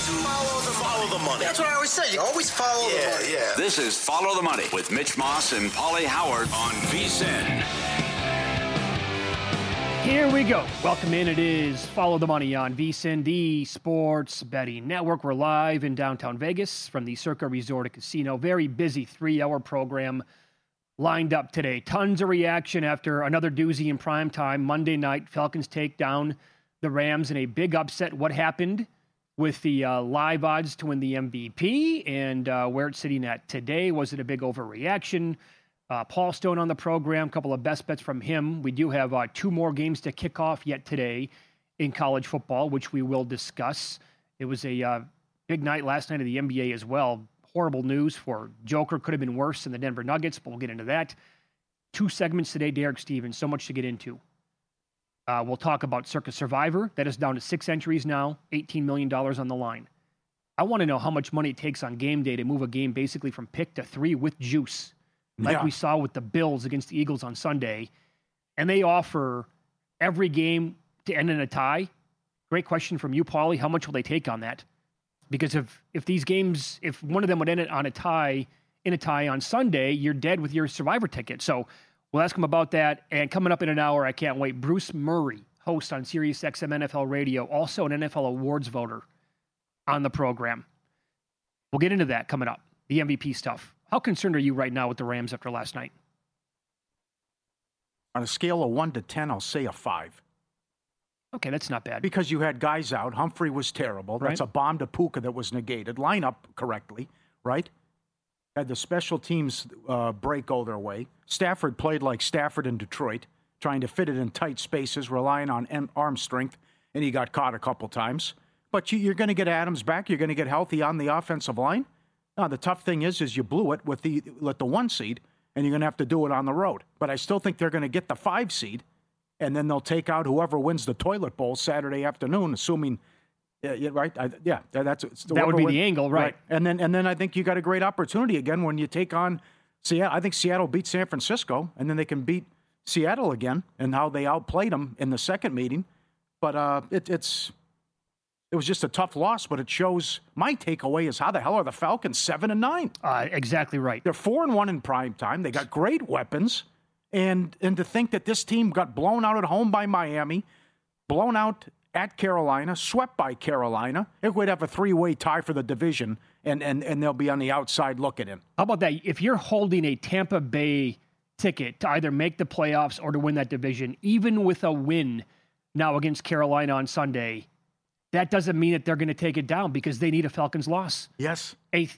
Follow the money. That's what I always say. You always follow the money. Yeah. This is Follow the Money with Mitch Moss and Paulie Howard on VSiN. Here we go. Welcome in. It is Follow the Money on VSiN, the Sports Betting Network. We're live in downtown Vegas from the Circa Resort and Casino. Very busy 3-hour program lined up today. Tons of reaction after another doozy in prime time. Monday night, Falcons take down the Rams in a big upset. What happened with the live odds to win the MVP and where it's sitting at today? Was it a big overreaction? Paul Stone on the program, a couple of best bets from him. We do have 2 more games to kick off yet today in college football, which we will discuss. It was a big night last night of the NBA as well. Horrible news for Joker. Could have been worse than the Denver Nuggets, but we'll get into that. 2 segments today, Derek Stevens. So much to get into. We'll talk about Circa Survivor. That is down to 6 entries now, $18 million on the line. I want to know how much money it takes on game day to move a game basically from pick to 3 with juice, like we saw with the Bills against the Eagles on Sunday. And they offer every game to end in a tie. Great question from you, Paulie. How much will they take on that? Because if these games, if one of them would end it on a tie, in a tie on Sunday, you're dead with your Survivor ticket. So we'll ask him about that. And coming up in an hour, I can't wait, Bruce Murray, host on SiriusXM NFL Radio, also an NFL awards voter on the program. We'll get into that coming up, the MVP stuff. How concerned are you right now with the Rams after last night? On a scale of 1 to 10, I'll say a 5. Okay, that's not bad. Because you had guys out. Humphrey was terrible. Right. That's a bomb to Puka that was negated. Line up correctly, right? Had the special teams break go their way. Stafford played like Stafford in Detroit, trying to fit it in tight spaces, relying on arm strength, and he got caught a couple times. But you're going to get Adams back. You're going to get healthy on the offensive line. Now, the tough thing is you blew it with the 1 seed, and you're going to have to do it on the road. But I still think they're going to get the 5 seed, and then they'll take out whoever wins the toilet bowl Saturday afternoon, assuming, right? That would be the angle, right? And then I think you got a great opportunity again when you take on Seattle. I think Seattle beat San Francisco, and then they can beat Seattle again, and how they outplayed them in the second meeting. But it was just a tough loss, but it shows my takeaway is how the hell are the Falcons 7-9? Exactly right. They're 4-1 in prime time. They got great weapons. And to think that this team got blown out at home by Miami, blown out at Carolina, swept by Carolina, it would have a 3-way tie for the division, and they'll be on the outside looking in. How about that? If you're holding a Tampa Bay ticket to either make the playoffs or to win that division, even with a win now against Carolina on Sunday, that doesn't mean that they're going to take it down because they need a Falcons loss. Yes. If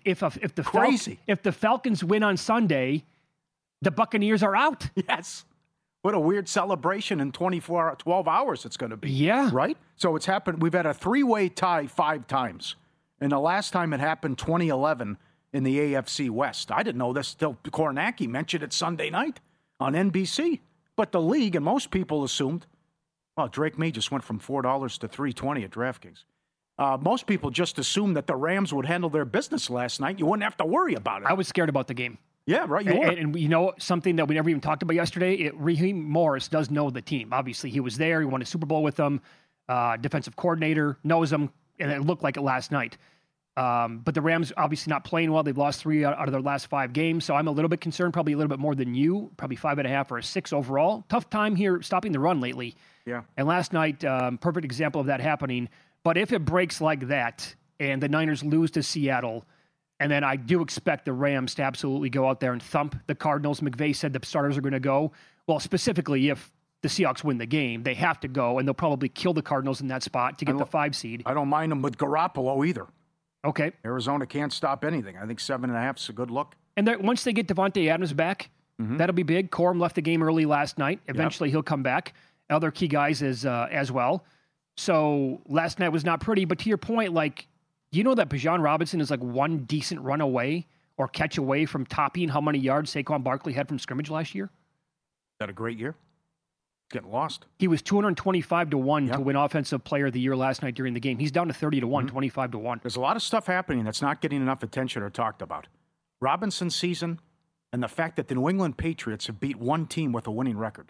the Falcons win on Sunday, the Buccaneers are out. Yes. What a weird celebration in 12 hours it's going to be. Yeah. Right? So it's happened. We've had a 3-way tie 5 times. And the last time it happened, 2011 in the AFC West. I didn't know this till Kornacki mentioned it Sunday night on NBC. But the league and most people assumed, well, Drake May just went from $4 to $3.20 at DraftKings. Most people just assumed that the Rams would handle their business last night. You wouldn't have to worry about it. I was scared about the game. Yeah, right. And you know something that we never even talked about yesterday? Raheem Morris does know the team. Obviously, he was there. He won a Super Bowl with them. Defensive coordinator knows them, and it looked like it last night. But the Rams obviously not playing well. They've lost 3 out of their last 5 games, so I'm a little bit concerned, probably a little bit more than you, probably 5.5 or a 6 overall. Tough time here stopping the run lately. Yeah. And last night, perfect example of that happening. But if it breaks like that and the Niners lose to Seattle, and then I do expect the Rams to absolutely go out there and thump the Cardinals. McVay said the starters are going to go. Well, specifically, if the Seahawks win the game, they have to go, and they'll probably kill the Cardinals in that spot to get the 5 seed. I don't mind them with Garoppolo either. Okay. Arizona can't stop anything. I think 7.5 is a good look. And once they get Devontae Adams back, that'll be big. Corum left the game early last night. Eventually, he'll come back. Other key guys as well. So last night was not pretty. But to your point, like, you know that Bijan Robinson is like one decent run away or catch away from topping how many yards Saquon Barkley had from scrimmage last year? Had a great year. Getting lost. He was 225-1 to win Offensive Player of the Year last night during the game. He's down to 30-1, 25-1. There's a lot of stuff happening that's not getting enough attention or talked about. Robinson's season and the fact that the New England Patriots have beat one team with a winning record.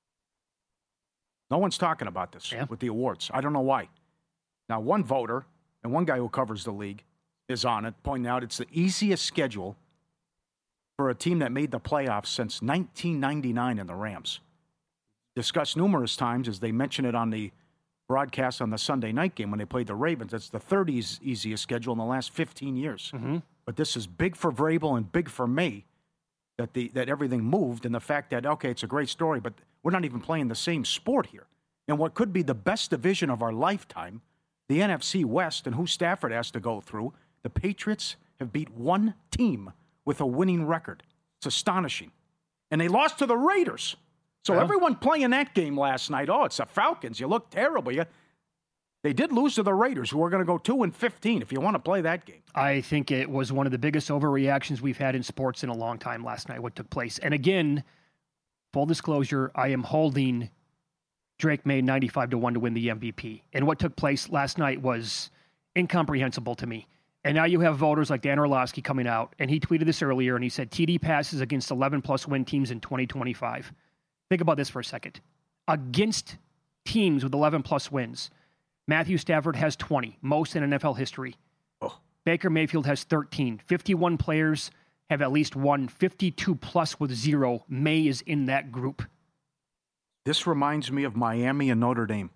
No one's talking about this with the awards. I don't know why. Now, one voter and one guy who covers the league is on it, pointing out it's the easiest schedule for a team that made the playoffs since 1999 in the Rams. Discussed numerous times, as they mentioned it on the broadcast on the Sunday night game when they played the Ravens. It's the 30th easiest schedule in the last 15 years. Mm-hmm. But this is big for Vrabel and big for May that everything moved, and the fact that, okay, it's a great story, but we're not even playing the same sport here. And what could be the best division of our lifetime, the NFC West, and who Stafford has to go through, the Patriots have beat one team with a winning record. It's astonishing. And they lost to the Raiders. So everyone playing that game last night, it's the Falcons. You look terrible. They did lose to the Raiders, who are going to go 2-15 if you want to play that game. I think it was one of the biggest overreactions we've had in sports in a long time last night, what took place. And again, full disclosure, I am holding Drake May 95-1 to win the MVP. And what took place last night was incomprehensible to me. And now you have voters like Dan Orlovsky coming out, and he tweeted this earlier, and he said TD passes against 11-plus win teams in 2025. Think about this for a second. Against teams with 11-plus wins, Matthew Stafford has 20, most in NFL history. Baker Mayfield has 13. 51 players have at least won, 52-plus with 0. May is in that group. This reminds me of Miami and Notre Dame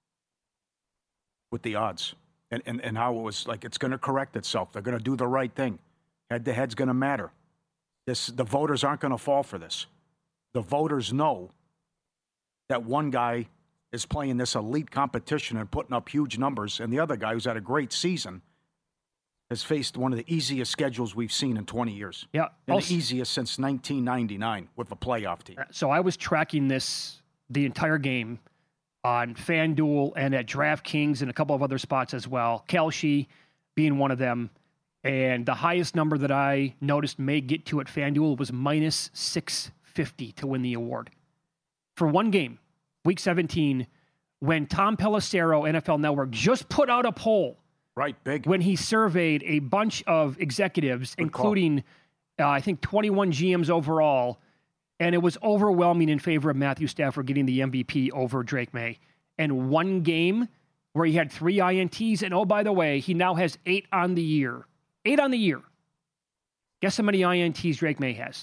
with the odds and how it was like it's going to correct itself. They're going to do the right thing. Head-to-head's going to matter. The voters aren't going to fall for this. The voters know that one guy is playing this elite competition and putting up huge numbers, and the other guy, who's had a great season, has faced one of the easiest schedules we've seen in 20 years. Yeah. And the easiest since 1999 with the playoff team. So I was tracking the entire game on FanDuel and at DraftKings and a couple of other spots as well. Kelce being one of them. And the highest number that I noticed May get to at FanDuel was minus 650 to win the award. For one game, Week 17, when Tom Pelissero, NFL Network, just put out a poll. Right, big. When he surveyed a bunch of executives, including, I think, 21 GMs overall, and it was overwhelming in favor of Matthew Stafford getting the MVP over Drake May. And one game where he had 3 INTs, and oh, by the way, he now has 8 on the year. 8 on the year. Guess how many INTs Drake May has?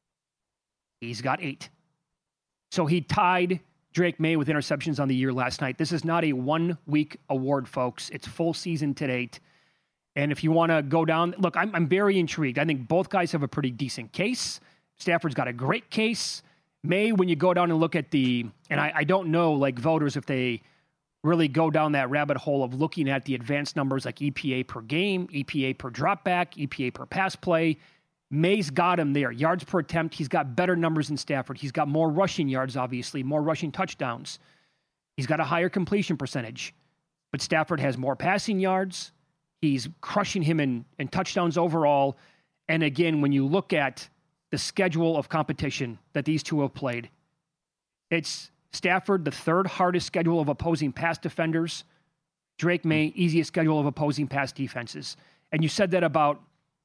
He's got 8. So he tied Drake May with interceptions on the year last night. This is not a one-week award, folks. It's full season to date. And if you want to go down, look, I'm very intrigued. I think both guys have a pretty decent case. Stafford's got a great case. May, when you go down and look at and I don't know, like voters, if they really go down that rabbit hole of looking at the advanced numbers like EPA per game, EPA per dropback, EPA per pass play. May's got him there. Yards per attempt, he's got better numbers than Stafford. He's got more rushing yards, obviously, more rushing touchdowns. He's got a higher completion percentage. But Stafford has more passing yards. He's crushing him in touchdowns overall. And again, when you look at the schedule of competition that these two have played, it's Stafford, the third hardest schedule of opposing pass defenders. Drake May, easiest schedule of opposing pass defenses. And you said that about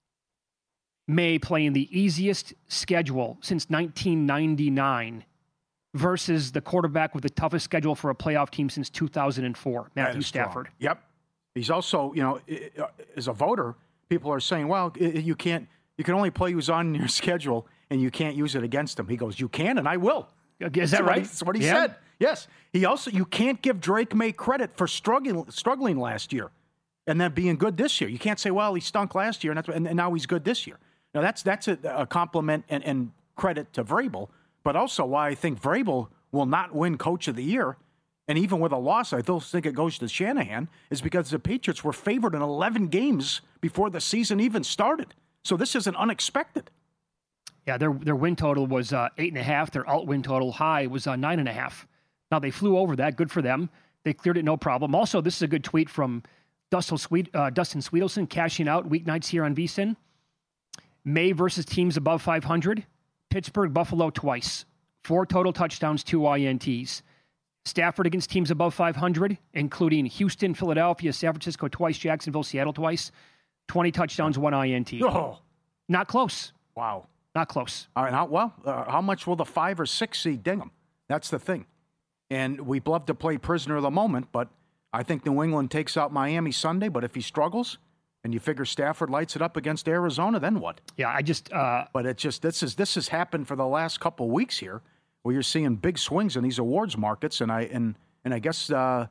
May playing the easiest schedule since 1999 versus the quarterback with the toughest schedule for a playoff team since 2004, Matthew Stafford. Strong. Yep. He's also, as a voter, people are saying, well, you can only play who's on your schedule and you can't use it against him. He goes, you can, and I will. Is that right? That's what he said. Yes. You can't give Drake May credit for struggling last year and then being good this year. You can't say, well, he stunk last year and now he's good this year. Now, that's a compliment and credit to Vrabel, but also why I think Vrabel will not win Coach of the Year, and even with a loss, I still think it goes to Shanahan, is because the Patriots were favored in 11 games before the season even started. So this isn't unexpected. Yeah, their win total was 8.5. Their alt-win total high was 9.5. Now, they flew over that. Good for them. They cleared it no problem. Also, this is a good tweet from Dustin Sweetelson, cashing out weeknights here on VSiN. May versus teams above 500. Pittsburgh, Buffalo twice. 4 total touchdowns, 2 INTs. Stafford against teams above 500, including Houston, Philadelphia, San Francisco twice, Jacksonville, Seattle twice. 20 touchdowns, 1 INT. Oh. Not close. Wow. Not close. All right. How much will the 5 or 6 seed ding them? That's the thing. And we'd love to play prisoner of the moment, but I think New England takes out Miami Sunday, but if he struggles and you figure Stafford lights it up against Arizona, then what? Yeah, I just. But it's just this has happened for the last couple of weeks here, where you're seeing big swings in these awards markets, and I guess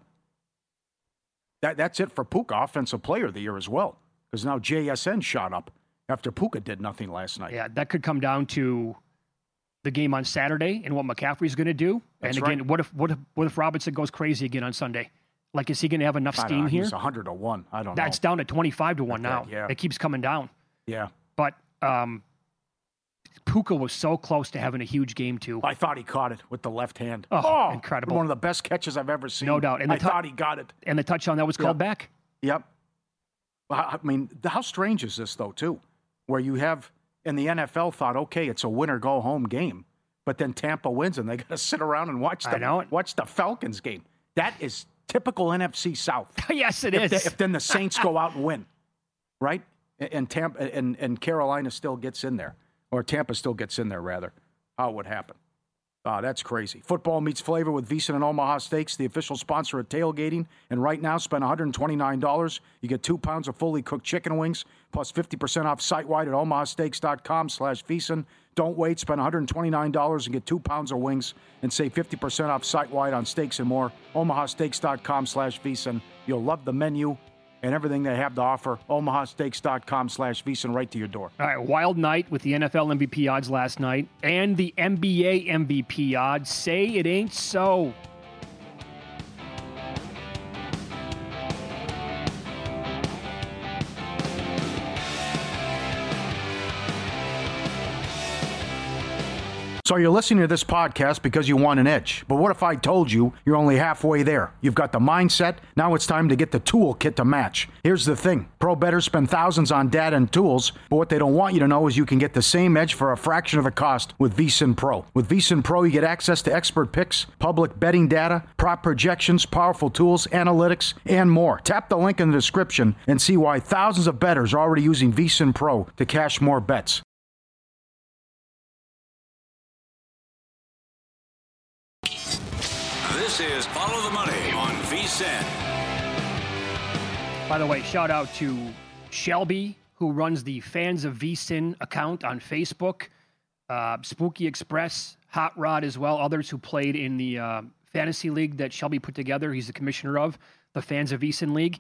that's it for Puka, Offensive Player of the Year as well, because now JSN shot up after Puka did nothing last night. Yeah, that could come down to the game on Saturday and what McCaffrey's going to do. That's and again, right. what if Robinson goes crazy again on Sunday? Like, is he going to have enough steam here? He's 100-1. I don't know. That's down to 25-1 now. Yeah. It keeps coming down. Yeah. But Puka was so close to having a huge game, too. I thought he caught it with the left hand. Oh, incredible. One of the best catches I've ever seen. No doubt. And I thought he got it. And the touchdown that was called back. Yep. I mean, how strange is this, though, too? Where you have, in the NFL, thought, okay, it's a win-or-go-home game. But then Tampa wins, and they got to sit around and watch the Falcons game. That is typical NFC South. Yes, it is. If then the Saints go out and win, right? And Tampa and Carolina still gets in there, or Tampa still gets in there, rather. How it would happen. That's crazy. Football meets flavor with VSiN and Omaha Steaks, the official sponsor of tailgating. And right now, spend $129. You get 2 pounds of fully cooked chicken wings, plus 50% off site-wide at omahasteaks.com/VSiN. Don't wait. Spend $129 and get 2 pounds of wings and save 50% off site-wide on steaks and more. omahasteaks.com/VSiN. You'll love the menu and everything they have to offer. omahasteaks.com/VSiN, right to your door. All right, wild night with the NFL MVP odds last night and the NBA MVP odds. Say it ain't so. So you're listening to this podcast because you want an edge. But what if I told you you're only halfway there? You've got the mindset. Now it's time to get the toolkit to match. Here's the thing. Pro bettors spend thousands on data and tools, but what they don't want you to know is you can get the same edge for a fraction of the cost with VSiN Pro. With VSiN Pro, you get access to expert picks, public betting data, prop projections, powerful tools, analytics, and more. Tap the link in the description and see why thousands of bettors are already using VSiN Pro to cash more bets. This is Follow the Money on VSiN. By the way, shout out to Shelby, who runs the Fans of VSiN account on Facebook, Spooky Express, Hot Rod as well, others who played in the fantasy league that Shelby put together. He's the commissioner of the Fans of VSiN League.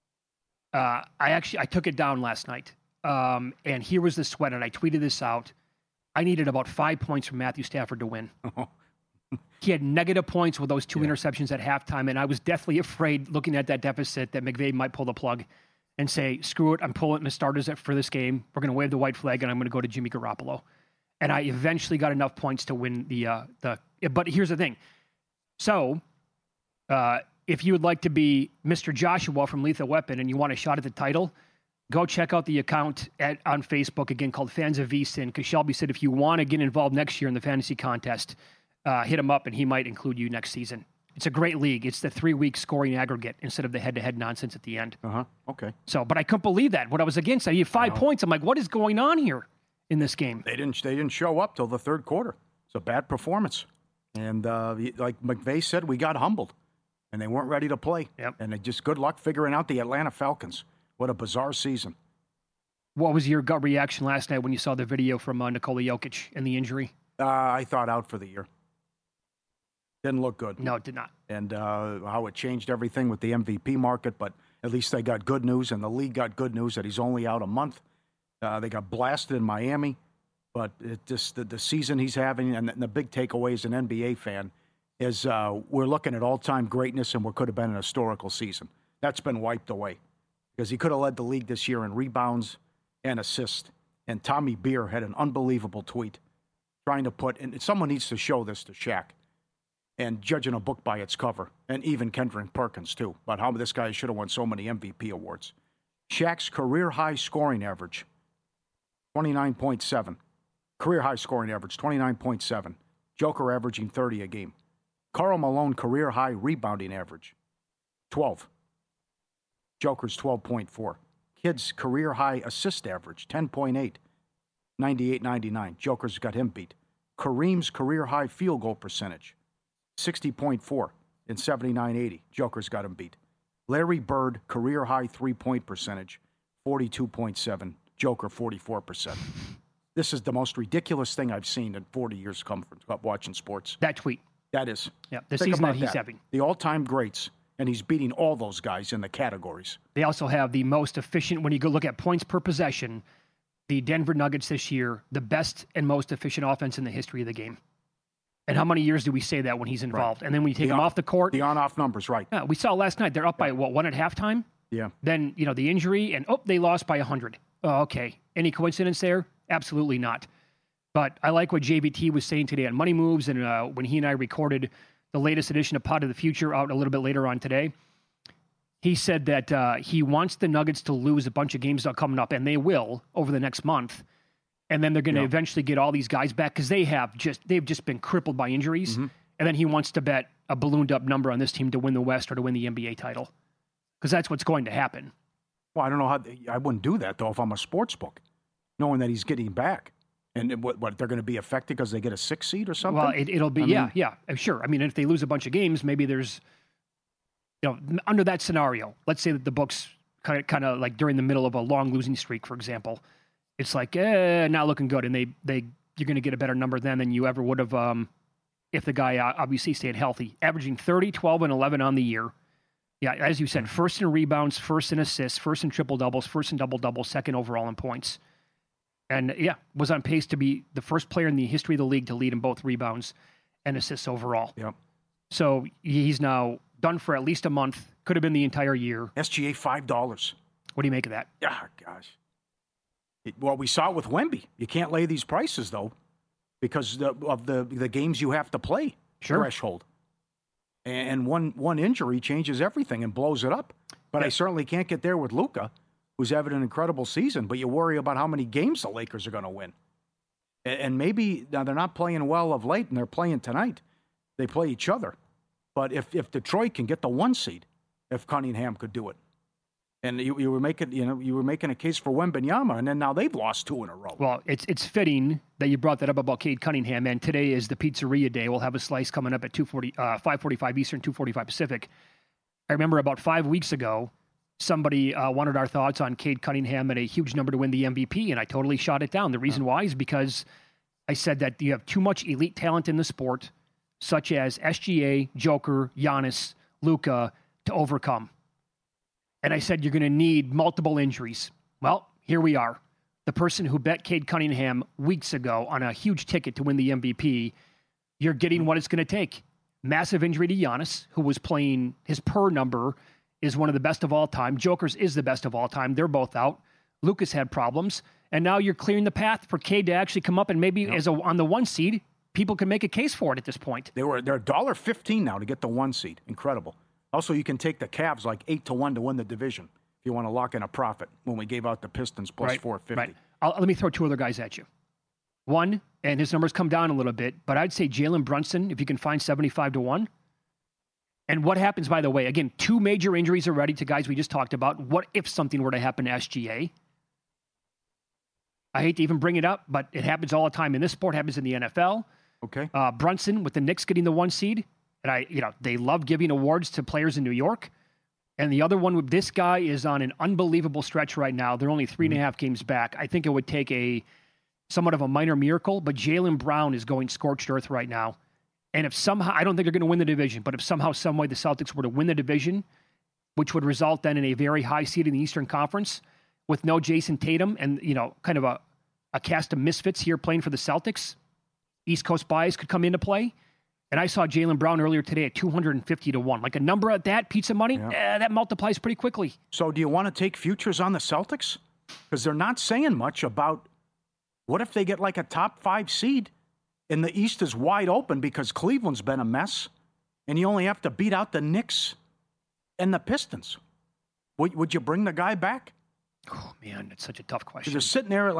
I took it down last night, and here was the sweat, and I tweeted this out. I needed about 5 points from Matthew Stafford to win. He had negative points with those two interceptions at halftime, and I was deathly afraid, looking at that deficit, that McVay might pull the plug and say, screw it, I'm pulling my starters for this game. We're going to wave the white flag, and I'm going to go to Jimmy Garoppolo. And I eventually got enough points to win but here's the thing. So, if you would like to be Mr. Joshua from Lethal Weapon and you want a shot at the title, go check out the account on Facebook, again, called Fans of VSiN, because Shelby said if you want to get involved next year in the fantasy contest, hit him up, and he might include you next season. It's a great league. It's the 3-week scoring aggregate instead of the head-to-head nonsense at the end. Okay. So, but I couldn't believe that. What I was against, I had 5 points. I'm like, what is going on here in this game? They didn't show up till the third quarter. It's a bad performance. And like McVay said, we got humbled, and they weren't ready to play. Yep. And they just good luck figuring out the Atlanta Falcons. What a bizarre season. What was your gut reaction last night when you saw the video from Nikola Jokic and the injury? I thought out for the year. Didn't look good. No, it did not. And how it changed everything with the MVP market, but at least they got good news, and the league got good news that he's only out a month. They got blasted in Miami, but it just the season he's having, and the big takeaway as an NBA fan is we're looking at all-time greatness, and what could have been an historical season. That's been wiped away because he could have led the league this year in rebounds and assists. And Tommy Beer had an unbelievable tweet trying to put, and someone needs to show this to Shaq, and judging a book by its cover, and even Kendrick Perkins, too, about how this guy should have won so many MVP awards. Shaq's career-high scoring average, 29.7. Career-high scoring average, 29.7. Joker averaging 30 a game. Karl Malone career-high rebounding average, 12. Joker's 12.4. Kid's career-high assist average, 10.8. 98-99. Joker's got him beat. Kareem's career-high field goal percentage, 60.4 in 79-80. Joker's got him beat. Larry Bird, career high 3-point percentage, 42.7. Joker, 44%. This is the most ridiculous thing I've seen in 40 years watching sports. That tweet. That is. Yeah, the season that he's having. The all-time greats, and he's beating all those guys in the categories. They also have the most efficient, when you go look at points per possession, the Denver Nuggets this year, the best and most efficient offense in the history of the game. And how many years do we say that when he's involved? Right. And then when you take him off the court. The on-off numbers, right. Yeah, we saw last night, they're up by, one at halftime? Yeah. Then, the injury, and they lost by 100. Oh, okay. Any coincidence there? Absolutely not. But I like what JVT was saying today on Money Moves, and when he and I recorded the latest edition of Pod of the Future out a little bit later on today, he said that he wants the Nuggets to lose a bunch of games coming up, and they will over the next month. And then they're going to eventually get all these guys back because they've just been crippled by injuries. Mm-hmm. And then he wants to bet a ballooned up number on this team to win the West or to win the NBA title, because that's what's going to happen. Well, I don't know how I wouldn't do that though if I'm a sports book, knowing that he's getting back. And what they're going to be affected because they get a 6 seed or something? Well, it'll be, sure. I mean, if they lose a bunch of games, maybe there's, under that scenario, let's say that the books kind of like during the middle of a long losing streak, for example, it's like, not looking good. And you're going to get a better number then than you ever would have if the guy obviously stayed healthy. Averaging 30, 12, and 11 on the year. Yeah, as you said, first in rebounds, first in assists, first in triple doubles, first in double doubles, second overall in points. And, was on pace to be the first player in the history of the league to lead in both rebounds and assists overall. Yep. So he's now done for at least a month. Could have been the entire year. SGA, $5. What do you make of that? Yeah, gosh. Well, we saw it with Wemby. You can't lay these prices, though, because of the games you have to play threshold. And one injury changes everything and blows it up. But I certainly can't get there with Luka, who's having an incredible season, but you worry about how many games the Lakers are going to win. And maybe, now they're not playing well of late, and they're playing tonight. They play each other. But if Detroit can get the 1 seed, if Cunningham could do it, and you were making a case for Wembanyama, and then now they've lost 2 in a row. Well, it's fitting that you brought that up about Cade Cunningham, and today is the pizzeria day. We'll have a slice coming up at 5:45 Eastern, 2:45 Pacific. I remember about 5 weeks ago, somebody wanted our thoughts on Cade Cunningham at a huge number to win the MVP, and I totally shot it down. The reason why is because I said that you have too much elite talent in the sport, such as SGA, Joker, Giannis, Luka, to overcome. And I said you're going to need multiple injuries. Well, here we are. The person who bet Cade Cunningham weeks ago on a huge ticket to win the MVP, you're getting what it's going to take. Massive injury to Giannis, who was playing, his per number is one of the best of all time. Joker's is the best of all time. They're both out. Lucas had problems. And now you're clearing the path for Cade to actually come up and maybe on the 1 seed, people can make a case for it at this point. They're $1.15 now to get the 1 seed. Incredible. Also, you can take the Cavs like 8-1 to win the division if you want to lock in a profit when we gave out the Pistons plus 450. Right. Let me throw 2 other guys at you. One, and his numbers come down a little bit, but I'd say Jalen Brunson, if you can find 75-1. And what happens, by the way, again, 2 major injuries already to guys we just talked about. What if something were to happen to SGA? I hate to even bring it up, but it happens all the time in this sport, happens in the NFL. Okay. Brunson with the Knicks getting the 1 seed. And they love giving awards to players in New York. And the other one, this guy is on an unbelievable stretch right now. They're only 3.5 games back. I think it would take somewhat of a minor miracle, but Jaylen Brown is going scorched earth right now. And if somehow, I don't think they're going to win the division, but if somehow, some way the Celtics were to win the division, which would result then in a very high seed in the Eastern Conference with no Jason Tatum and, kind of a cast of misfits here playing for the Celtics, East Coast bias could come into play. And I saw Jaylen Brown earlier today at 250-1. Like a number at that, pizza money, that multiplies pretty quickly. So do you want to take futures on the Celtics? Because they're not saying much about what if they get like a top 5 seed and the East is wide open because Cleveland's been a mess and you only have to beat out the Knicks and the Pistons. Would you bring the guy back? Oh, man, it's such a tough question. They're sitting there at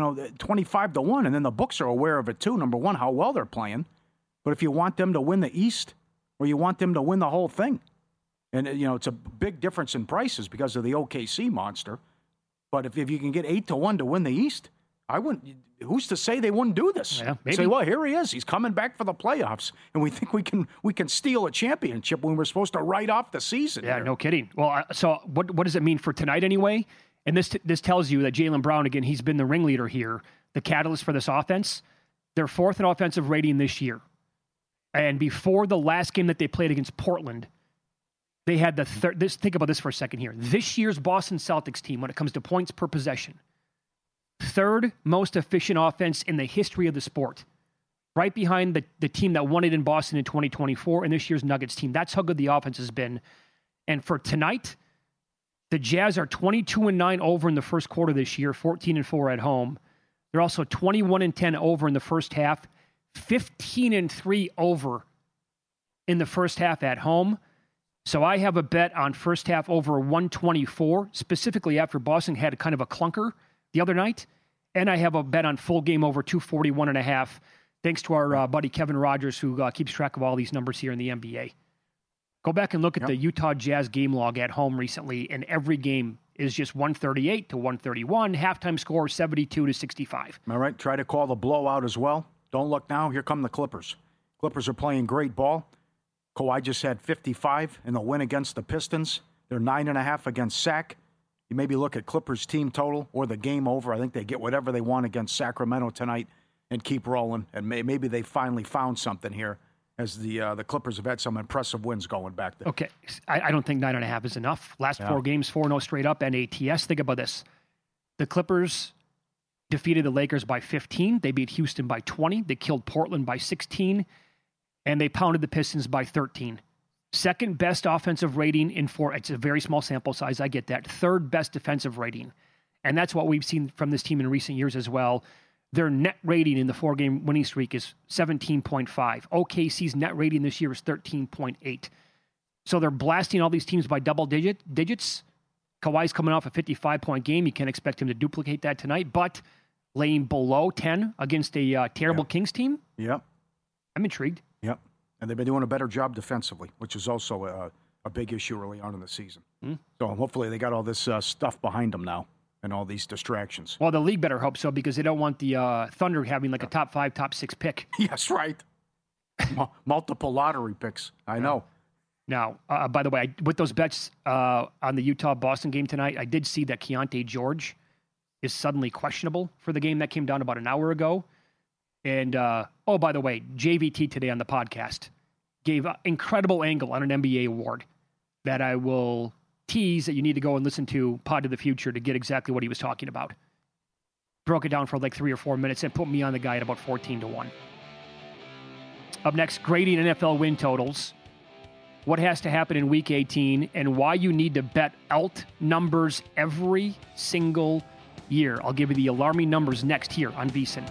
25-1, and then the books are aware of it too. Number one, how well they're playing. But if you want them to win the East or you want them to win the whole thing, and, it's a big difference in prices because of the OKC monster. But if you can get 8-1 to win the East, I wouldn't. Who's to say they wouldn't do this? Yeah, maybe. Say, well, here he is. He's coming back for the playoffs, and we think we can steal a championship when we're supposed to write off the season. Yeah, here. no kidding. Well, so what does it mean for tonight anyway? And this tells you that Jaylen Brown, again, he's been the ringleader here, the catalyst for this offense. They're fourth in offensive rating this year. And before the last game that they played against Portland, they had the third. Think about this for a second here. This year's Boston Celtics team, when it comes to points per possession, third most efficient offense in the history of the sport. Right behind the team that won it in Boston in 2024 and this year's Nuggets team. That's how good the offense has been. And for tonight, the Jazz are 22-9 over in the first quarter this year, 14-4 at home. They're also 21-10 over in the first half, 15-3 over in the first half at home. So I have a bet on first half over 124, specifically after Boston had kind of a clunker the other night. And I have a bet on full game over 241.5, thanks to our buddy Kevin Rogers, who keeps track of all these numbers here in the NBA. Go back and look at the Utah Jazz game log at home recently, and every game is just 138 to 131, halftime score 72 to 65. All right, try to call the blowout as well. Don't look now. Here come the Clippers. Clippers are playing great ball. Kawhi just had 55 in the win against the Pistons. They're 9.5 against Sac. You maybe look at Clippers team total or the game over. I think they get whatever they want against Sacramento tonight and keep rolling. And maybe they finally found something here as the Clippers have had some impressive wins going back there. Okay, I don't think 9.5 is enough. Last 4 games, 4-0 straight up and ATS. Think about this. The Clippers defeated the Lakers by 15. They beat Houston by 20. They killed Portland by 16. And they pounded the Pistons by 13. Second best offensive rating in 4. It's a very small sample size. I get that. Third best defensive rating. And that's what we've seen from this team in recent years as well. Their net rating in the 4-game winning streak is 17.5. OKC's net rating this year is 13.8. So they're blasting all these teams by double digits. Kawhi's coming off a 55-point game. You can't expect him to duplicate that tonight. But laying below 10 against a terrible Kings team? Yep. I'm intrigued. Yep. And they've been doing a better job defensively, which is also a big issue early on in the season. So hopefully they got all this stuff behind them now and all these distractions. Well, the league better hope so because they don't want the Thunder having like a top 5, top 6 pick. Yes, right. Multiple lottery picks. I know. Now, by the way, with those bets on the Utah-Boston game tonight, I did see that Keontae George is suddenly questionable for the game that came down about an hour ago. And, by the way, JVT today on the podcast gave an incredible angle on an NBA award that I will tease that you need to go and listen to Pod of the Future to get exactly what he was talking about. Broke it down for like 3 or 4 minutes and put me on the guy at about 14-1. Up next, grading NFL win totals, what has to happen in Week 18, and why you need to bet alt numbers every single year. I'll give you the alarming numbers next here on VSiN.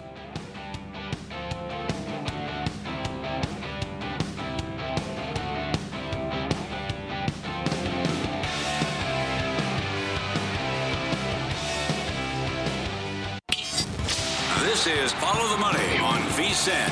This is Follow the Money on VSiN.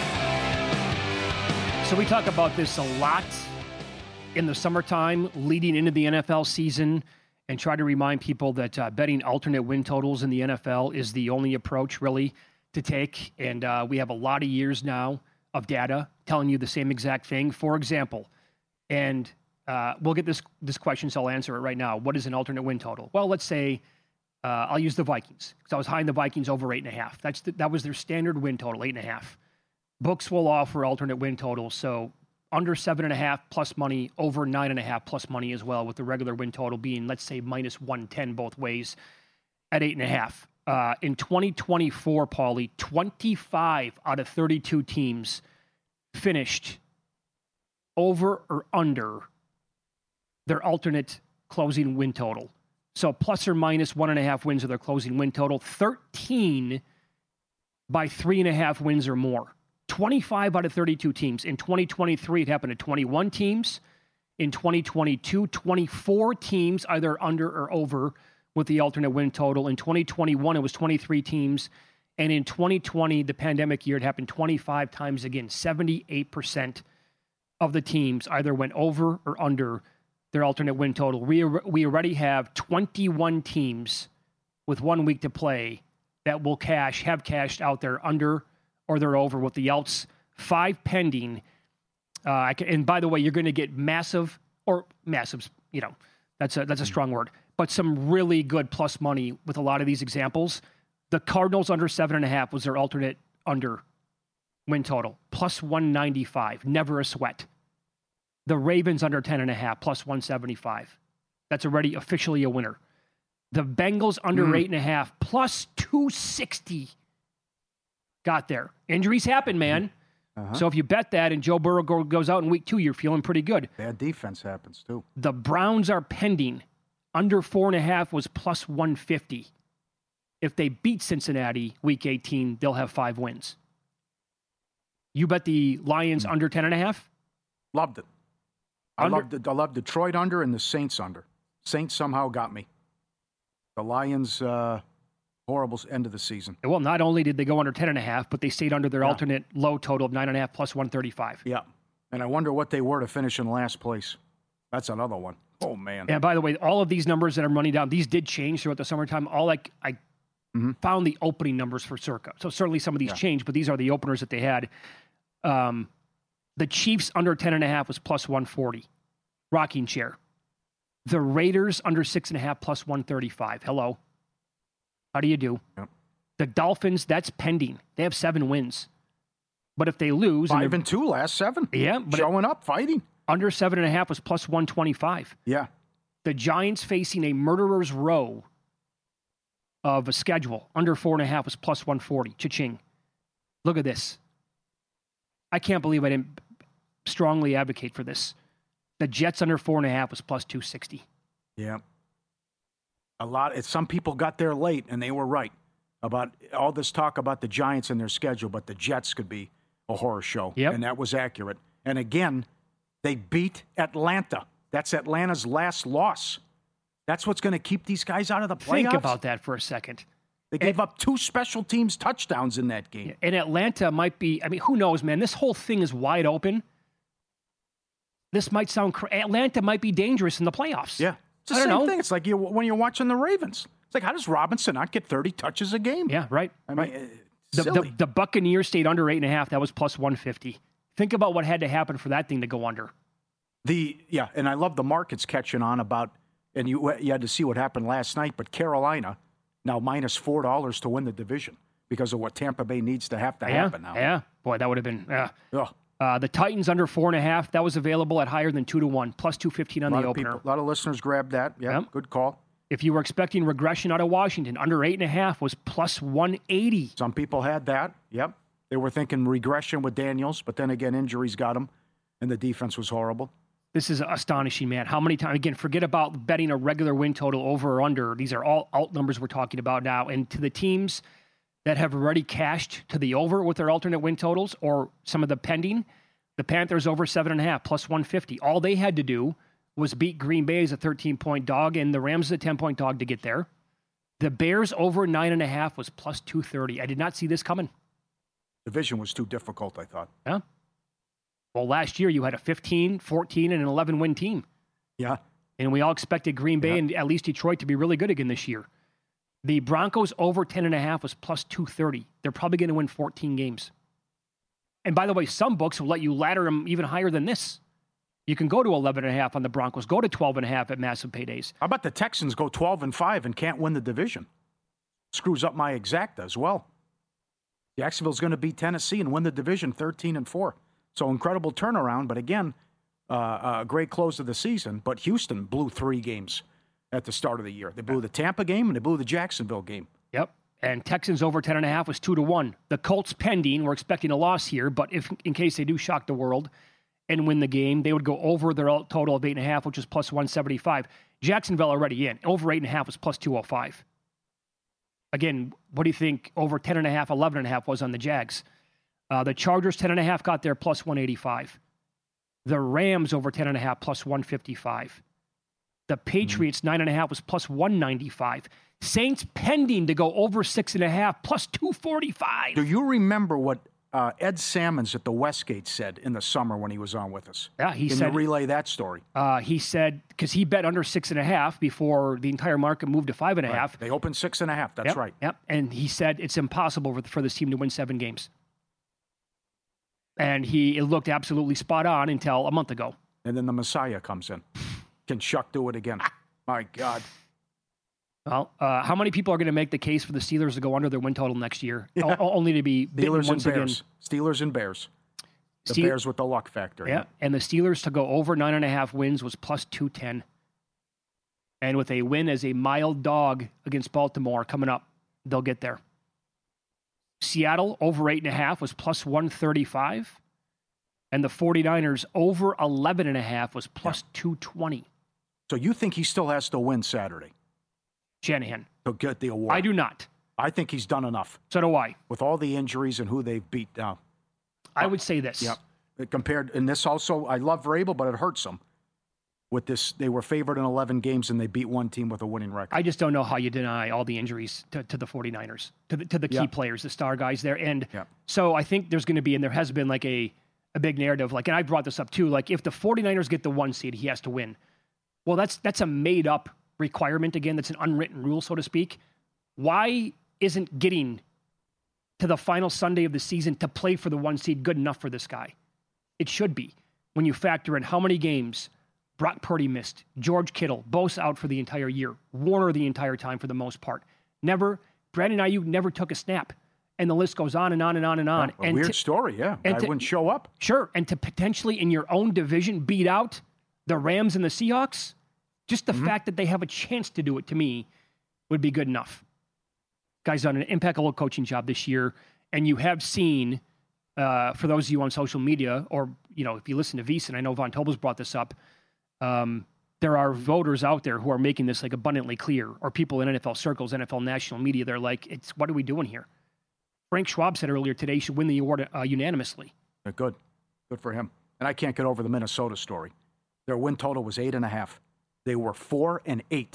So we talk about this a lot in the summertime leading into the NFL season and try to remind people that betting alternate win totals in the NFL is the only approach really to take. And we have a lot of years now of data telling you the same exact thing. For example, and we'll get this question, so I'll answer it right now. What is an alternate win total? Well, let's say I'll use the Vikings because I was high in the Vikings over 8.5. That was their standard win total, 8.5. Books will offer alternate win totals, so under 7.5 plus money, over 9.5 plus money as well, with the regular win total being, let's say, minus 110 both ways at 8.5. In 2024, Paulie, 25 out of 32 teams finished over or under their alternate closing win total. So plus or minus 1.5 wins of their closing win total. 13 by 3.5 wins or more. 25 out of 32 teams. In 2023, it happened to 21 teams. In 2022, 24 teams either under or over with the alternate win total. In 2021, it was 23 teams. And in 2020, the pandemic year, it happened 25 times again. 78% of the teams either went over or under their alternate win total. We already have 21 teams with 1 week to play that will have cashed out there under or they're over with the outs. 5 pending. And by the way, you're going to get massives, that's a strong word, but some really good plus money with a lot of these examples. The Cardinals under 7.5 was their alternate under win total, plus 195, never a sweat. The Ravens under 10.5, plus 175. That's already officially a winner. The Bengals under 8.5, plus 260. Got there. Injuries happen, man. So if you bet that and Joe Burrow goes out in week 2, you're feeling pretty good. Bad defense happens, too. The Browns are pending. Under 4.5 was plus 150. If they beat Cincinnati week 18, they'll have 5 wins. You bet the Lions under 10.5? Loved it. I loved Detroit under and the Saints under. Saints somehow got me. The Lions, horrible end of the season. Well, not only did they go under 10.5, but they stayed under their alternate low total of 9.5 plus 135. Yeah. And I wonder what they were to finish in last place. That's another one. Oh, man. And by the way, all of these numbers that I'm running down, these did change throughout the summertime. I found the opening numbers for Circa. So certainly some of these changed, but these are the openers that they had. The Chiefs under 10.5 was plus 140. Rocking chair. The Raiders under 6.5 plus 135. Hello. How do you do? Yep. The Dolphins, that's pending. They have 7 wins. But if they lose... 5 and 2 last 7. Yeah. But showing up, fighting. Under 7.5 was plus 125. Yeah. The Giants facing a murderer's row of a schedule. Under 4.5 was plus 140. Cha-ching. Look at this. I can't believe I didn't strongly advocate for this. The Jets under 4.5 was plus 260. Yeah. Some people got there late, and they were right about all this talk about the Giants and their schedule, but the Jets could be a horror show. Yep. And that was accurate. And again, they beat Atlanta. That's Atlanta's last loss. That's what's going to keep these guys out of the playoffs. Think about that for a second. They gave up 2 special teams touchdowns in that game. And Atlanta might be, who knows, man? This whole thing is wide open. This might sound Atlanta might be dangerous in the playoffs. Yeah. It's the same thing. It's like when you're watching the Ravens. It's like, how does Robinson not get 30 touches a game? Yeah, right. I mean, silly. The Buccaneers stayed under 8.5. That was plus 150. Think about what had to happen for that thing to go under. And I love the markets catching on about, and you had to see what happened last night, but Carolina now minus $4 to win the division because of what Tampa Bay needs to happen now. Yeah. Boy, that would have been... the Titans under 4.5, that was available at higher than 2-1, plus 215 on the opener. A lot of listeners grabbed that. Yeah, Good call. If you were expecting regression out of Washington, under 8.5 was plus 180. Some people had that. Yep. They were thinking regression with Daniels, but then again, injuries got him, and the defense was horrible. This is astonishing, man. How many times, again, forget about betting a regular win total over or under. These are all alt numbers we're talking about now. And to the teams that have already cashed to the over with their alternate win totals or some of the pending, the Panthers over 7.5 plus 150. All they had to do was beat Green Bay as a 13-point dog and the Rams as a 10-point dog to get there. The Bears over 9.5 was plus 230. I did not see this coming. Division was too difficult, I thought. Yeah. Well, last year you had a 15, 14, and an 11-win team. Yeah. And we all expected Green Bay and at least Detroit to be really good again this year. The Broncos over 10.5 was plus 230. They're probably going to win 14 games. And by the way, some books will let you ladder them even higher than this. You can go to 11.5 on the Broncos, go to 12.5 at massive paydays. How about the Texans go 12-5 and can't win the division? Screws up my exacta as well. Jacksonville's going to beat Tennessee and win the division 13-4. So incredible turnaround, but again, a great close of the season. But Houston blew 3 games at the start of the year. They blew the Tampa game and they blew the Jacksonville game. Yep. And Texans over 10.5 was 2-1. The Colts pending. We're expecting a loss here, but if in case they do shock the world and win the game, they would go over their total of 8.5, which is plus 175. Jacksonville already in. Over 8.5 was plus 205. Again, what do you think over 10.5, 11.5 was on the Jags? The Chargers 10.5 got there plus 185. The Rams over 10.5 plus 155. The Patriots 9.5 was plus 195. Saints pending to go over 6.5 plus 245. Do you remember what Ed Salmons at the Westgate said in the summer when he was on with us. Yeah, he Can said. you relay that story? He said, because he bet under 6.5 before the entire market moved to 5.5. Right. They opened 6.5. That's right. Yep. And he said it's impossible for this team to win 7 games. And it looked absolutely spot on until a month ago. And then the Messiah comes in. Can Chuck do it again? My God. Well, how many people are going to make the case for the Steelers to go under their win total next year, only to be bitten Steelers once and again? Bears. Steelers and Bears. The Bears with the luck factor. Yeah, and the Steelers to go over 9.5 wins was plus 210. And with a win as a mild dog against Baltimore coming up, they'll get there. Seattle over 8.5 was plus 135. And the 49ers over 11.5 was plus 220. So you think he still has to win Saturday Shanahan. to get the award? I do not. I think he's done enough. So do I. With all the injuries and who they've beat down. I would say this. Yeah. And this also, I love Vrabel, but it hurts them. With this, they were favored in 11 games and they beat one team with a winning record. I just don't know how you deny all the injuries to the 49ers, to the key players, the star guys there. And so I think there's going to be, and there has been like a big narrative, like, and I brought this up too, like if the 49ers get the 1 seed, he has to win. Well, that's a made up requirement. Again, that's an unwritten rule, so to speak. Why isn't getting to the final Sunday of the season to play for the 1 seed good enough for this guy? It should be, when you factor in how many games Brock Purdy missed, George Kittle, both out for the entire year, Warner the entire time for the most part. Brandon Ayuk never took a snap. And the list goes on and on and on and on. A weird story, yeah. I wouldn't show up. Sure, and to potentially in your own division beat out the Rams and the Seahawks, just the fact that they have a chance to do it, to me, would be good enough. Guy's done an impeccable coaching job this year, and you have seen, for those of you on social media, or if you listen to VSiN, I know Von Tobel's brought this up, there are voters out there who are making this like abundantly clear, or people in NFL circles, NFL national media, they're like, what are we doing here? Frank Schwab said earlier today he should win the award unanimously. Good. Good for him. And I can't get over the Minnesota story. Their win total was 8.5. They were 4-8.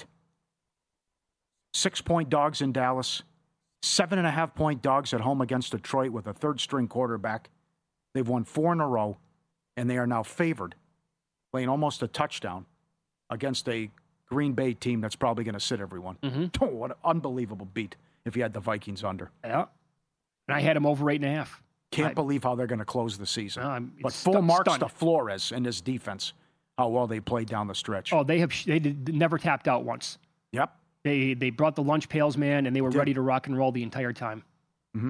6-point dogs in Dallas. 7.5-point dogs at home against Detroit with a third-string quarterback. They've won 4 in a row, and they are now favored, playing almost a touchdown against a Green Bay team that's probably going to sit everyone. Oh, what an unbelievable beat if you had the Vikings under. Yeah. And I had him over 8.5. Can't believe how they're going to close the season. But full stunned. marks to Flores and his defense, how well they played down the stretch. Oh, they never tapped out once. Yep. They brought the lunch pails, man, and they were ready to rock and roll the entire time. Mm-hmm.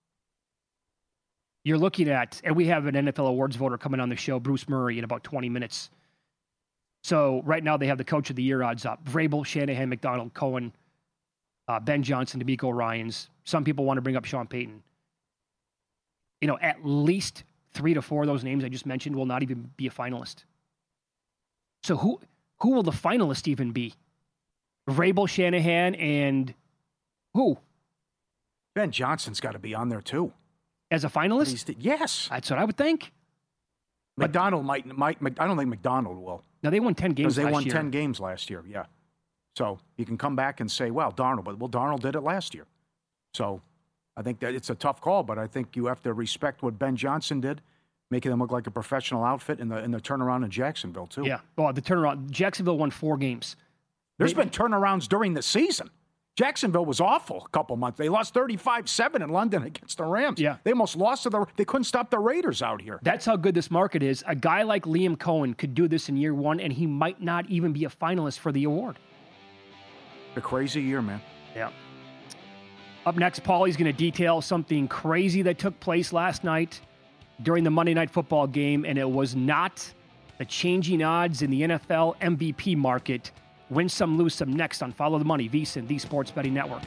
You're looking at, and we have an NFL awards voter coming on the show, Bruce Murray, in about 20 minutes. So right now they have the Coach of the Year odds up. Vrabel, Shanahan, McDonald, Cohen, Ben Johnson, DeMeco Ryans. Some people want to bring up Sean Payton. At least 3 to 4 of those names I just mentioned will not even be a finalist. So who will the finalist even be? Vrabel, Shanahan, and who? Ben Johnson's got to be on there too. As a finalist? Yes. That's what I would think. McDonald might. I don't think McDonald will. No, they won 10 games last year. Because they won 10 games last year, yeah. So you can come back and say, well, Darnold did it last year. So I think that it's a tough call, but I think you have to respect what Ben Johnson did, making them look like a professional outfit in the turnaround in Jacksonville, too. Yeah, well, the turnaround. Jacksonville won 4 games. There's been turnarounds during the season. Jacksonville was awful a couple months. They lost 35-7 in London against the Rams. Yeah. They almost lost they couldn't stop the Raiders out here. That's how good this market is. A guy like Liam Cohen could do this in year 1, and he might not even be a finalist for the award. A crazy year, man. Yeah. Up next, Paulie's going to detail something crazy that took place last night during the Monday Night Football game, and it was not the changing odds in the NFL MVP market. Win some, lose some next on Follow the Money, VSiN, the Sports Betting Network.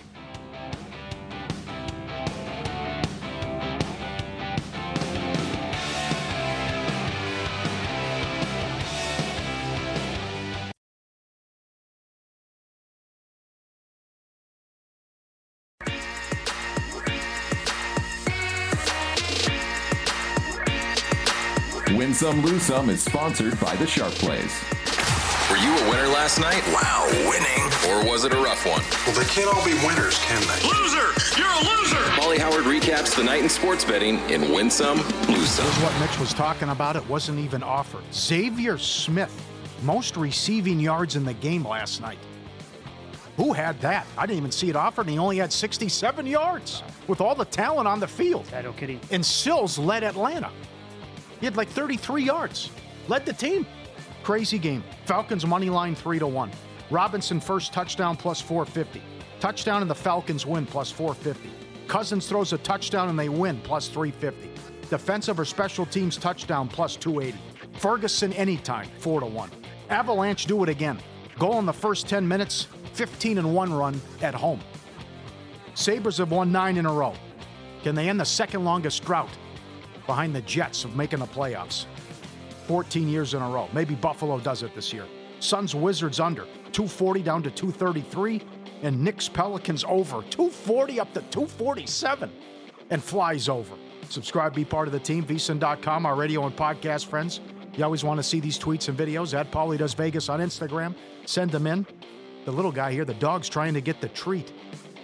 Win Some, Lose Some is sponsored by the Sharp Plays. Were you a winner last night? Wow, winning. Or was it a rough one? Well, they can't all be winners, can they? Loser! You're a loser! Paulie Howard recaps the night in sports betting in Win Some, Lose Some. Here's what Mitch was talking about. It wasn't even offered. Xavier Smith, most receiving yards in the game last night. Who had that? I didn't even see it offered, and he only had 67 yards with all the talent on the field. No kidding. And Sills led Atlanta. He had like 33 yards. Led the team. Crazy game. Falcons money line 3-1. Robinson first touchdown plus 450. Touchdown and the Falcons win plus 450. Cousins throws a touchdown and they win plus 350. Defensive or special teams touchdown plus 280. Ferguson anytime 4-1. Avalanche do it again. Goal in the first 10 minutes, 15-1 run at home. Sabres have won 9 in a row. Can they end the second longest drought behind the Jets of making the playoffs? 14 years in a row. Maybe Buffalo does it this year. Suns Wizards under 240 down to 233, and Knicks Pelicans over 240 up to 247, and flies over. Subscribe, be part of the team. VSiN.com, our radio and podcast friends. You always want to see these tweets and videos at Paulie Does Vegas on Instagram. Send them in. The little guy here, the dog's trying to get the treat.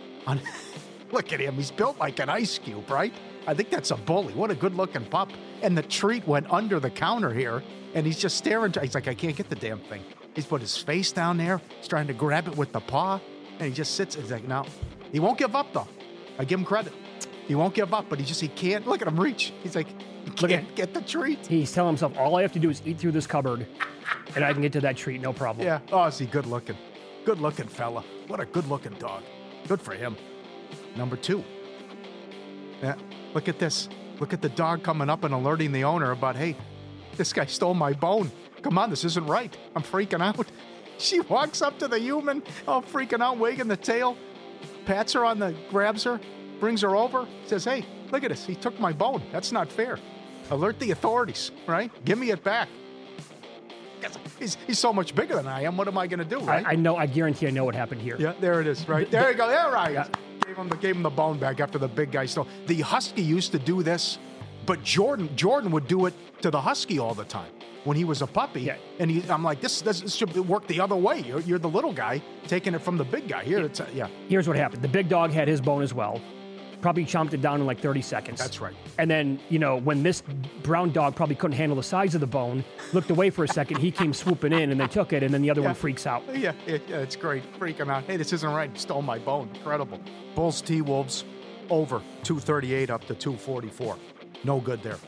Look at him. He's built like an ice cube, right? I think that's a bully. What a good-looking pup. And the treat went under the counter here, and he's just staring. He's like, I can't get the damn thing. He's put his face down there. He's trying to grab it with the paw, and he just sits. He's like, no. He won't give up, though. I give him credit. He won't give up, but he can't. Look at him reach. He's like, he can't get the treat. He's telling himself, all I have to do is eat through this cupboard, and I can get to that treat, no problem. Yeah. Oh, is he good-looking? Good-looking fella. What a good-looking dog. Good for him. Number 2. Yeah. Look at this. Look at the dog coming up and alerting the owner about, hey, this guy stole my bone. Come on, this isn't right. I'm freaking out. She walks up to the human, all freaking out, wagging the tail, pats her on the, grabs her, brings her over, says, hey, look at this. He took my bone. That's not fair. Alert the authorities, right? Give me it back. He's so much bigger than I am. What am I going to do, right? I know. I guarantee I know what happened here. Yeah, there it is, right? There you go. Yeah, right. Yeah. Gave him the bone back after the big guy stole. The Husky used to do this, but Jordan would do it to the Husky all the time when he was a puppy. Yeah. And I'm like, this should work the other way. You're the little guy taking it from the big guy. Here, it's yeah. Here's what happened. The big dog had his bone as well. Probably chomped it down in like 30 seconds. That's right. And then, when this brown dog probably couldn't handle the size of the bone, looked away for a second, he came swooping in and they took it, and then the other one freaks out. Yeah, it's great. Freaking out. Hey, this isn't right. You stole my bone. Incredible. Bulls T-Wolves over 238 up to 244. No good there.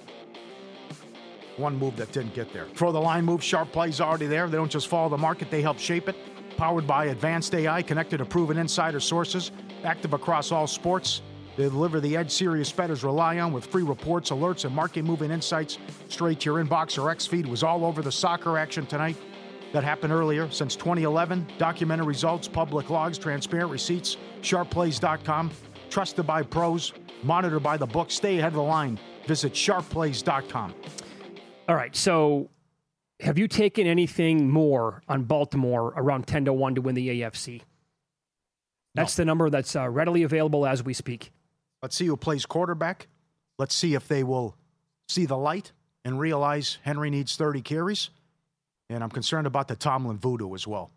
One move that didn't get there. Throw the line move. Sharp plays already there. They don't just follow the market. They help shape it. Powered by advanced AI, connected to proven insider sources, active across all sports. They deliver the edge serious bettors rely on with free reports, alerts, and market-moving insights straight to your inbox or X-Feed. Was all over the soccer action tonight that happened earlier. Since 2011, documented results, public logs, transparent receipts, sharpplays.com, trusted by pros, monitored by the book. Stay ahead of the line. Visit sharpplays.com. All right, so have you taken anything more on Baltimore around 10-1 to win the AFC? That's the number that's readily available as we speak. Let's see who plays quarterback. Let's see if they will see the light and realize Henry needs 30 carries. And I'm concerned about the Tomlin voodoo as well.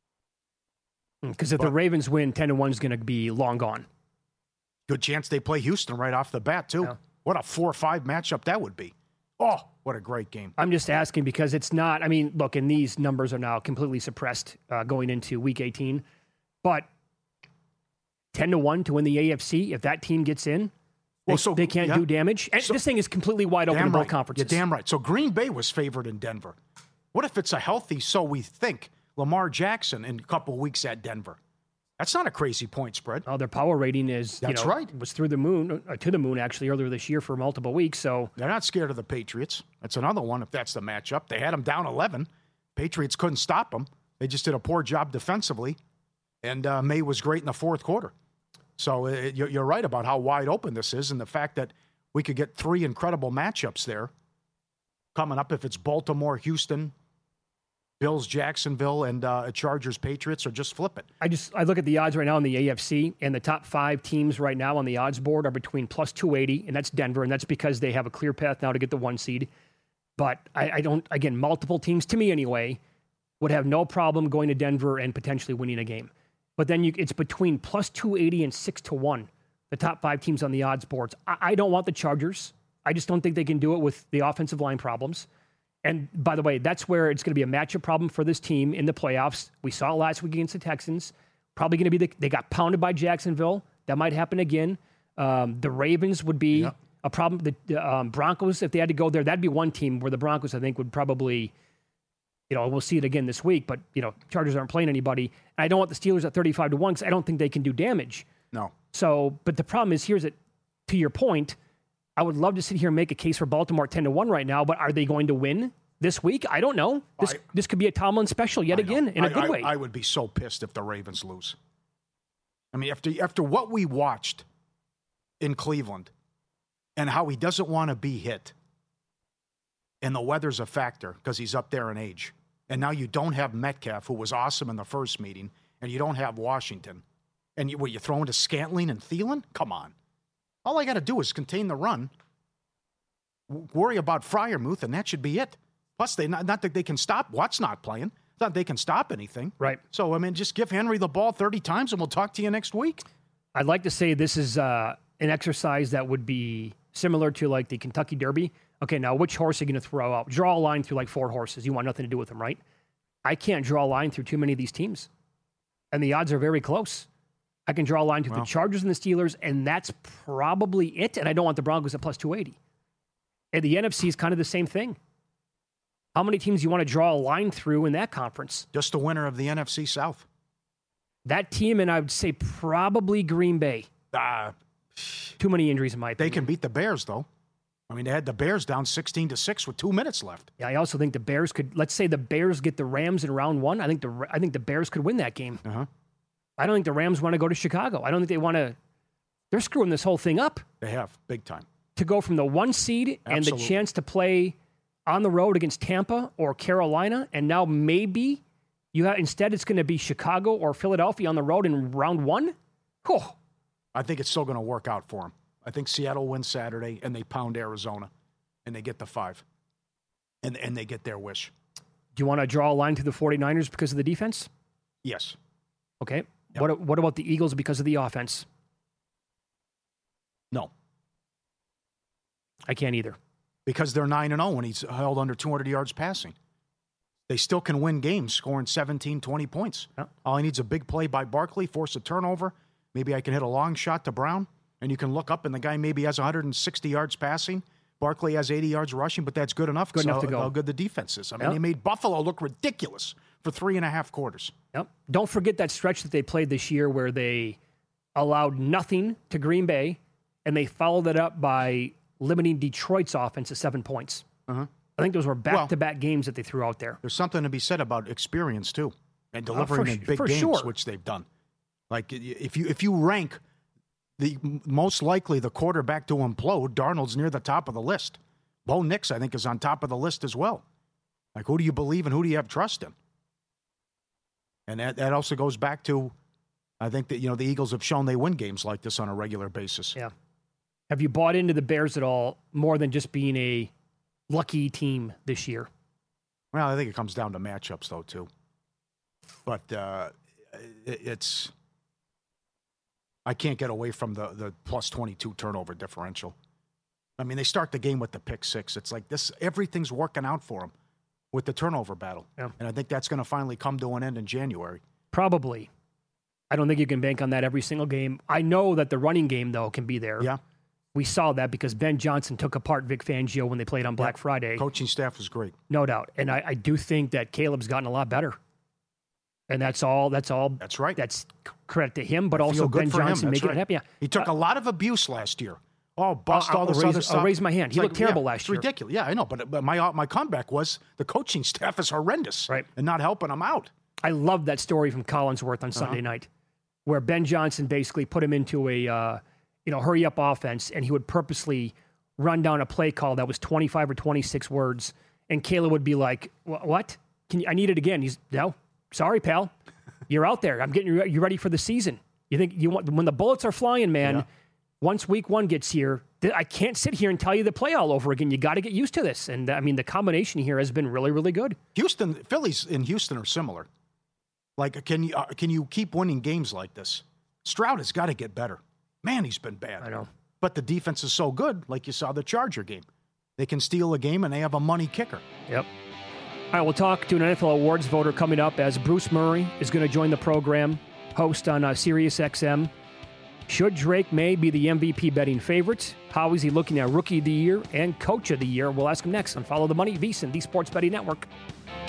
Because if the Ravens win, 10-1 is going to be long gone. Good chance they play Houston right off the bat, too. Yeah. What a 4-5 matchup that would be. Oh, what a great game. I'm just asking because it's not, look, and these numbers are now completely suppressed going into Week 18. But 10-1 to win the AFC, if that team gets in, they can't do damage. And this thing is completely wide open in both conferences. You're damn right. So Green Bay was favored in Denver. What if it's a healthy, so we think, Lamar Jackson in a couple of weeks at Denver? That's not a crazy point spread. Oh, their power rating is, was through the moon, to the moon actually earlier this year for multiple weeks. So they're not scared of the Patriots. That's another one if that's the matchup. They had them down 11. Patriots couldn't stop them. They just did a poor job defensively. And May was great in the fourth quarter. So you're right about how wide open this is and the fact that we could get 3 incredible matchups there coming up if it's Baltimore, Houston, Bills, Jacksonville, and Chargers, Patriots, or just flip it. I look at the odds right now in the AFC, and the top 5 teams right now on the odds board are between plus 280, and that's Denver, and that's because they have a clear path now to get the 1 seed. But I don't, again, multiple teams, to me anyway, would have no problem going to Denver and potentially winning a game. But then it's between plus 280 and 6-1, the top 5 teams on the odds boards. I don't want the Chargers. I just don't think they can do it with the offensive line problems. And by the way, that's where it's going to be a matchup problem for this team in the playoffs. We saw it last week against the Texans. Probably going to be they got pounded by Jacksonville. That might happen again. The Ravens would be a problem. The Broncos, if they had to go there, that'd be one team where the Broncos, I think, would probably, we'll see it again this week, but, Chargers aren't playing anybody. And I don't want the Steelers at 35-1 because I don't think they can do damage. No. So, but the problem is, to your point, I would love to sit here and make a case for Baltimore at 10-1 right now, but are they going to win this week? I don't know. This could be a Tomlin special yet again in a good way. I would be so pissed if the Ravens lose. I mean, after what we watched in Cleveland and how he doesn't want to be hit, and the weather's a factor because he's up there in age, and now you don't have Metcalf, who was awesome in the first meeting, and you don't have Washington, and you throwing to Scantling and Thielen? Come on. All I got to do is contain the run, worry about Freiermuth, and that should be it. Plus, not that they can stop. Watt's not playing. It's not that they can stop anything. Right. So, I mean, just give Henry the ball 30 times, and we'll talk to you next week. I'd like to say this is an exercise that would be similar to, like, the Kentucky Derby. Okay, now, which horse are you going to throw out? Draw a line through, like, 4 horses. You want nothing to do with them, right? I can't draw a line through too many of these teams. And the odds are very close. I can draw a line through the Chargers and the Steelers, and that's probably it. And I don't want the Broncos at plus 280. And the NFC is kind of the same thing. How many teams do you want to draw a line through in that conference? Just the winner of the NFC South. That team, and I would say probably Green Bay. Too many injuries in my opinion. They can beat the Bears, though. I mean, they had the Bears down 16-6 with 2 minutes left. Yeah, I also think the Bears could. Let's say the Bears get the Rams in round 1. I think the Bears could win that game. I don't think the Rams want to go to Chicago. I don't think they want to. They're screwing this whole thing up. They have, big time. To go from the 1 seed and the chance to play on the road against Tampa or Carolina, and now maybe instead it's going to be Chicago or Philadelphia on the road in round 1. Oh. I think it's still going to work out for them. I think Seattle wins Saturday, and they pound Arizona, and they get the 5, and they get their wish. Do you want to draw a line to the 49ers because of the defense? Yes. Okay. Yep. What about the Eagles because of the offense? No. I can't either. Because they're 9-0 when he's held under 200 yards passing. They still can win games scoring 17, 20 points. Yep. All he needs a big play by Barkley, force a turnover. Maybe I can hit a long shot to Brown, and you can look up, and the guy maybe has 160 yards passing. Barkley has 80 yards rushing, but that's good enough. Good enough to go. How good the defense is. I mean, they made Buffalo look ridiculous for 3.5 quarters. Yep. Don't forget that stretch that they played this year where they allowed nothing to Green Bay, and they followed it up by limiting Detroit's offense to 7 points. I think those were back-to-back games that they threw out there. There's something to be said about experience, too, and delivering in big games, which they've done. Like, if you rank the most likely the quarterback to implode, Darnold's near the top of the list. Bo Nix, I think, is on top of the list as well. Like, who do you believe and who do you have trust in? And that also goes back to, I think that, the Eagles have shown they win games like this on a regular basis. Yeah. Have you bought into the Bears at all more than just being a lucky team this year? Well, I think it comes down to matchups, though, too. But I can't get away from the plus 22 turnover differential. I mean, they start the game with the pick 6. It's like this, everything's working out for them with the turnover battle. Yeah. And I think that's going to finally come to an end in January. Probably. I don't think you can bank on that every single game. I know that the running game, though, can be there. Yeah. We saw that because Ben Johnson took apart Vic Fangio when they played on Black Friday. Coaching staff was great. No doubt. And I do think that Caleb's gotten a lot better. And that's all. That's right. That's credit to him, but also Ben Johnson making it happen. Yeah. He took a lot of abuse last year. All this other stuff. I'll raise my hand. He looked terrible last year. It's ridiculous. Yeah, I know. But my comeback was the coaching staff is horrendous. Right. And not helping him out. I love that story from Collinsworth on Sunday night, where Ben Johnson basically put him into a hurry up offense, and he would purposely run down a play call that was 25 or 26 words, and Caleb would be like, "What? I need it again?" He's no, sorry, pal, you're out there. I'm getting you ready for the season. You think you want when the bullets are flying, man? Yeah. once week one gets here, I can't sit here and tell you to play all over again. You got to get used to this. And I mean, the combination here has been really, really good. Phillies in Houston are similar. Like, can you keep winning games like this? Stroud has got to get better. Man, he's been bad. I know. But the defense is so good, like you saw the Charger game. They can steal a game, and they have a money kicker. Yep. All right, we'll talk to an NFL awards voter coming up as Bruce Murray is going to join the program, host on Sirius XM. Should Drake May be the MVP betting favorite? How is he looking at Rookie of the Year and Coach of the Year? We'll ask him next on Follow the Money, VSiN, the Sports Betting Network.